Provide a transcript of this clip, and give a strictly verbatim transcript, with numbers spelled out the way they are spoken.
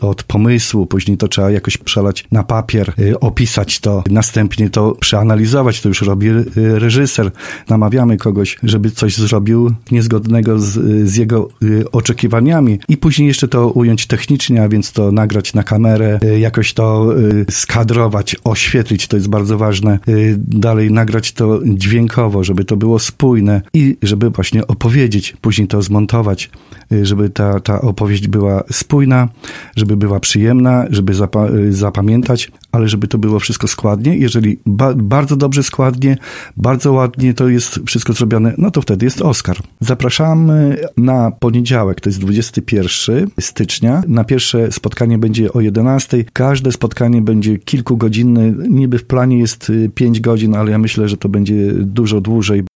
od pomysłu, później to trzeba jakoś przelać na papier, opisać to, następnie to przeanalizować, to już robi reżyser. Namawiamy kogoś, żeby coś zrobił niezgodnego z, z jego oczekiwaniami i później jeszcze to ująć technicznie, a więc to nagrać na kamerę, jakoś to skadrować, oświetlić, to jest bardzo ważne. Dalej nagrać to dźwiękowo, żeby to było spójne i żeby właśnie opowiedzieć, później to zmontować, żeby ta, ta opowieść była spójna, żeby była przyjemna, żeby zapa- zapamiętać, ale żeby to było wszystko składnie. Jeżeli ba- bardzo dobrze składnie, bardzo ładnie to jest wszystko zrobione, no to wtedy jest Oscar. Zapraszamy na poniedziałek, to jest dwudziestego pierwszego stycznia. Na pierwsze spotkanie będzie o jedenastej. Każde spotkanie będzie kilkugodzinne. Niby w planie jest pięć godzin, ale ja myślę, że to będzie dużo dłużej.